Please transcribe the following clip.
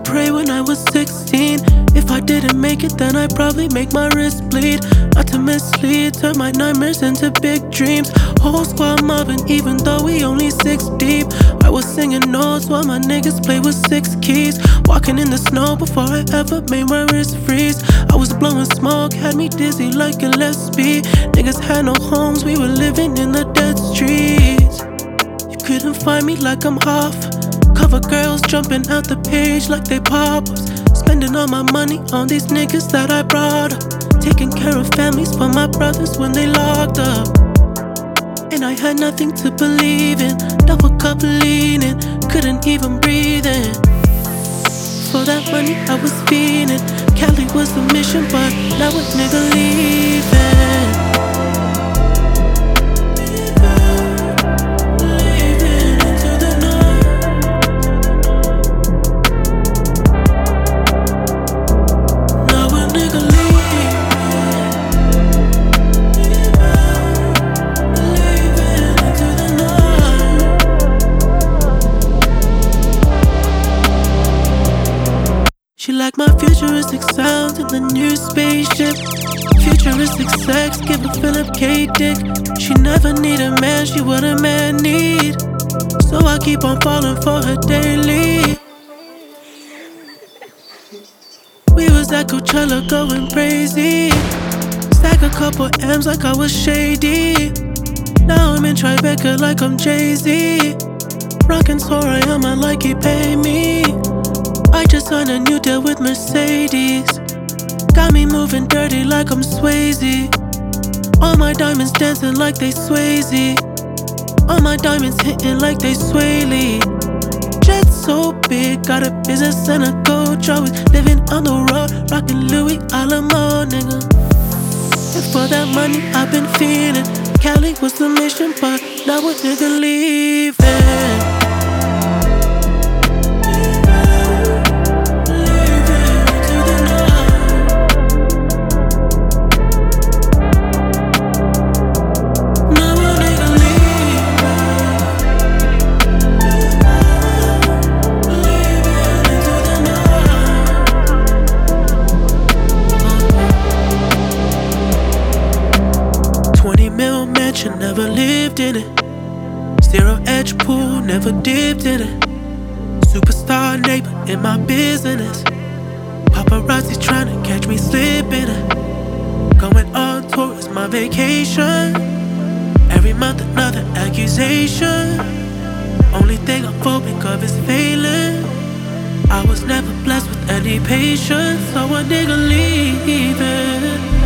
pray when I was 16. If I didn't make it, then I'd probably make my wrist bleed. Not to mislead, turn my nightmares into big dreams. Whole squad mobbing, even though we only 6 deep. I was singing notes while my niggas play with 6 keys. Walking in the snow before I ever made my wrist freeze. I was blowing smoke, had me dizzy like Gillespie. Niggas had no homes, we were living in the dead streets. You couldn't find me like I'm off. Cover girls jumping out the page like they pop-ups. Spending all my money on these niggas that I brought up. Taking care of families for my brothers when they locked up. And I had nothing to believe in. Double cup leaning, couldn't even breathe in. For that money I was feeling. Cali was the mission, but now a nigga leaving. She like my futuristic sound in the new spaceship. Futuristic sex, give a Philip K dick. She never need a man, she what a man need. So I keep on falling for her daily. We was at Coachella going crazy. Stack a couple M's like I was shady. Now I'm in Tribeca like I'm Jay-Z. Rockin' Sorayama like he pay me. I just signed a new deal with Mercedes. Got me moving dirty like I'm Swayze. All my diamonds dancing like they Swayze. All my diamonds hitting like they Sway Lee. Jet so big, got a business and a coach. Always living on the road, rockin' Louis Alamo, nigga. And for that money I've been feeling. Cali was the mission, but now a nigga leaving. Never lived in it. Zero edge pool, never dipped in it. Superstar neighbor in my business. Paparazzi tryna catch me slipping it. Going on tour is my vacation. Every month another accusation. Only thing I'm phobic of is failing. I was never blessed with any patience, so a nigga leaving.